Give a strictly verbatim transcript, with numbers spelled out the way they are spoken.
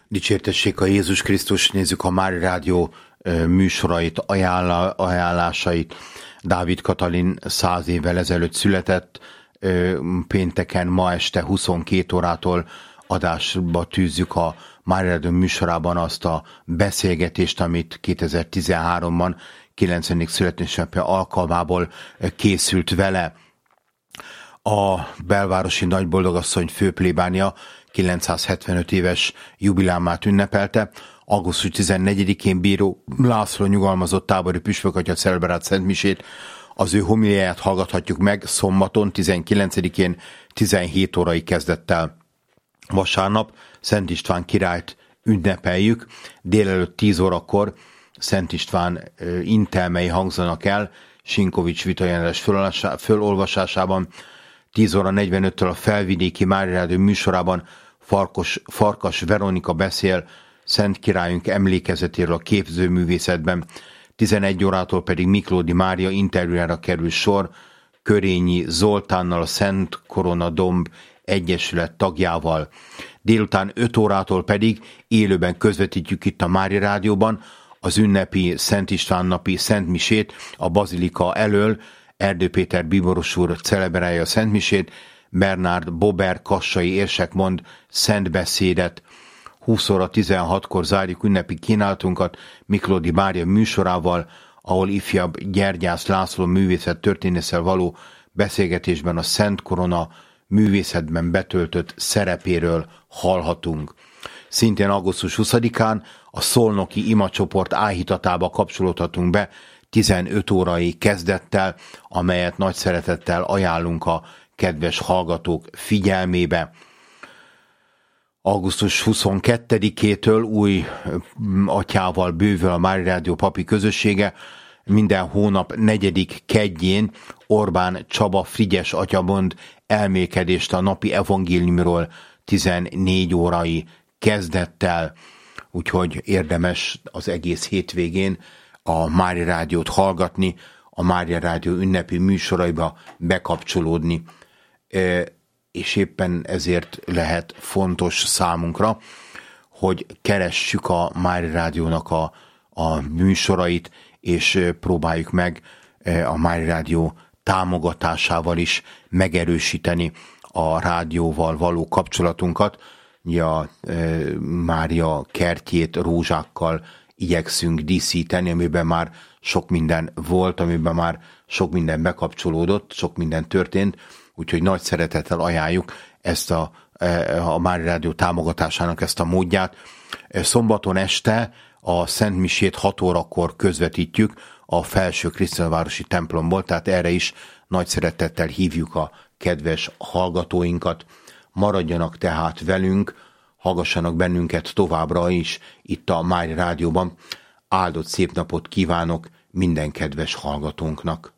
Dicsértessék a Jézus Krisztus, nézzük a Mária Rádió műsorait, ajánlá, ajánlásait. Dávid Katalin száz évvel ezelőtt született, pénteken ma este huszonkét órától adásba tűzzük a Mária Rádió műsorában azt a beszélgetést, amit kétezer-tizenháromban kilencvenedik születésnapja alkalmából készült vele. A belvárosi nagyboldogasszony főplébánia kilencszázhetvenöt éves jubileumát ünnepelte. augusztus tizennegyedikén bíró László nyugalmazott tábori püspökatya celebrált szentmisét. Az ő homiliáját hallgathatjuk meg szombaton tizenkilencedikén tizenhét órai kezdettel. Vasárnap Szent István királyt ünnepeljük. Délelőtt tíz órakor Szent István intelmei hangzanak el Sinkovics vitajelentés fölolvasásában. tíz óra negyvenöttől a Felvidéki Mária Rádió műsorában Farkas, Farkas Veronika beszél Szent Királyunk emlékezetéről a képzőművészetben. tizenegy órától pedig Miklódi Mária interjújára kerül sor Körényi Zoltánnal, a Szent Korona Domb Egyesület tagjával. Délután öt órától pedig élőben közvetítjük itt a Mária Rádióban az ünnepi Szent István napi szentmisét a bazilika elől. Erdő Péter bíboros úr celebrálja a szentmisét, Bernard Bober kassai érsek mond szentbeszédet. húsz óra tizenhatkor zárjuk ünnepi kínálatunkat Miklódi Mária műsorával, ahol ifjabb Gyergyász László művészet történésszel való beszélgetésben a Szent Korona művészetben betöltött szerepéről hallhatunk. Szintén augusztus huszadikán a szolnoki imacsoport áhítatába kapcsolódhatunk be tizenöt órai kezdettel, amelyet nagy szeretettel ajánlunk a kedves hallgatók figyelmébe. augusztus huszonkettedikétől új atyával bővül a Mária Rádió papi közössége. Minden hónap negyedik kedjén Orbán Csaba Frigyes atya mond elmélkedést a napi evangéliumról tizennégy órai kezdettel, úgyhogy érdemes az egész hétvégén a Mária Rádiót hallgatni, a Mária Rádió ünnepi műsoraiba bekapcsolódni, és éppen ezért lehet fontos számunkra, hogy keressük a Mária Rádiónak a, a műsorait, és próbáljuk meg a Mária Rádió támogatásával is megerősíteni a rádióval való kapcsolatunkat. A Mária kertjét rózsákkal igyekszünk díszíteni, amiben már sok minden volt, amiben már sok minden bekapcsolódott, sok minden történt, úgyhogy nagy szeretettel ajánljuk ezt a, a Mária Rádió támogatásának ezt a módját. Szombaton este a Szent Misét hat órakor közvetítjük a Felső Krisztiánvárosi templomból, tehát erre is nagy szeretettel hívjuk a kedves hallgatóinkat. Maradjanak tehát velünk, hallgassanak bennünket továbbra is itt a Mária Rádióban. Áldott szép napot kívánok minden kedves hallgatónknak!